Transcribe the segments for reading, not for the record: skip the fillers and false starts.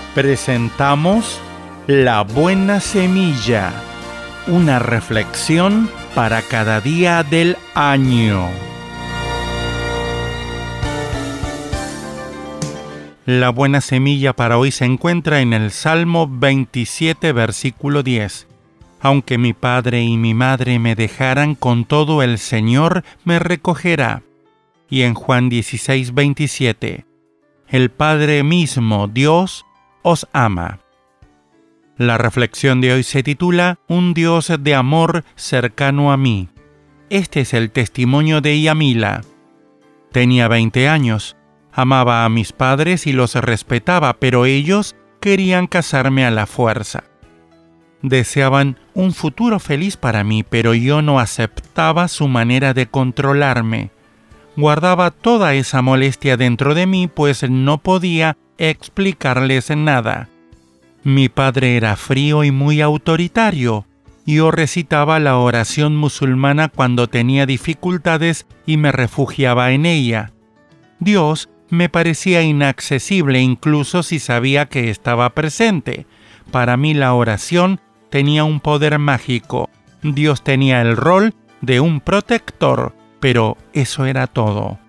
Presentamos La Buena Semilla, una reflexión para cada día del año. La buena semilla para hoy se encuentra en el Salmo 27, versículo 10. Aunque mi padre y mi madre me dejaran, con todo el Señor me recogerá. Y en Juan 16, 27. El Padre mismo, Dios, os ama. La reflexión de hoy se titula Un Dios de amor cercano a mí. Este es el testimonio de Yamila. Tenía 20 años. Amaba a mis padres y los respetaba, pero ellos querían casarme a la fuerza. Deseaban un futuro feliz para mí, pero yo no aceptaba su manera de controlarme. Guardaba toda esa molestia dentro de mí, pues no podía explicarles nada. Mi padre era frío y muy autoritario. Yo recitaba la oración musulmana cuando tenía dificultades y me refugiaba en ella. Dios me parecía inaccesible incluso si sabía que estaba presente. Para mí la oración tenía un poder mágico. Dios tenía el rol de un protector, pero eso era todo.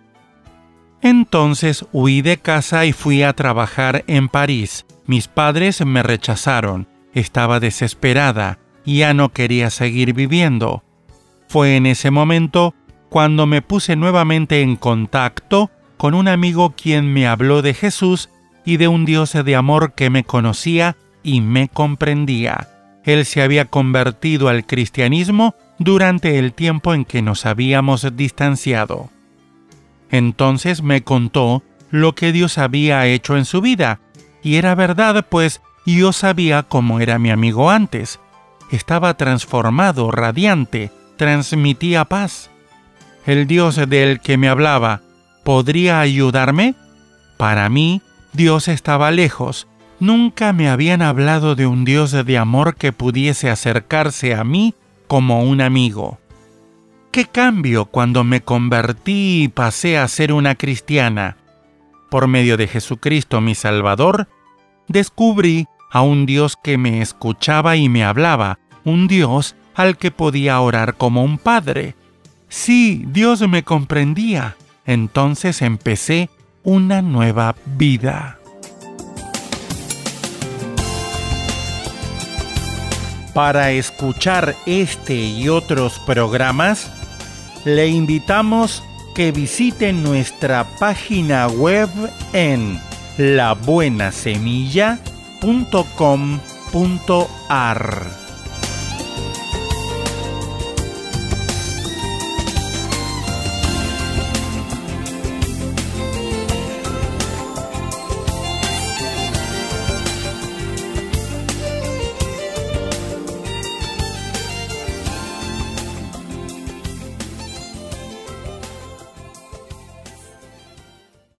Entonces huí de casa y fui a trabajar en París. Mis padres me rechazaron. Estaba desesperada. Ya no quería seguir viviendo. Fue en ese momento cuando me puse nuevamente en contacto con un amigo quien me habló de Jesús y de un Dios de amor que me conocía y me comprendía. Él se había convertido al cristianismo durante el tiempo en que nos habíamos distanciado. Entonces me contó lo que Dios había hecho en su vida, y era verdad, pues yo sabía cómo era mi amigo antes. Estaba transformado, radiante, transmitía paz. El Dios del que me hablaba, ¿podría ayudarme? Para mí, Dios estaba lejos. Nunca me habían hablado de un Dios de amor que pudiese acercarse a mí como un amigo. ¿Qué cambio cuando me convertí y pasé a ser una cristiana? Por medio de Jesucristo, mi Salvador, descubrí a un Dios que me escuchaba y me hablaba, un Dios al que podía orar como un padre. Sí, Dios me comprendía. Entonces empecé una nueva vida. Para escuchar este y otros programas, le invitamos que visite nuestra página web en labuenasemilla.com.ar.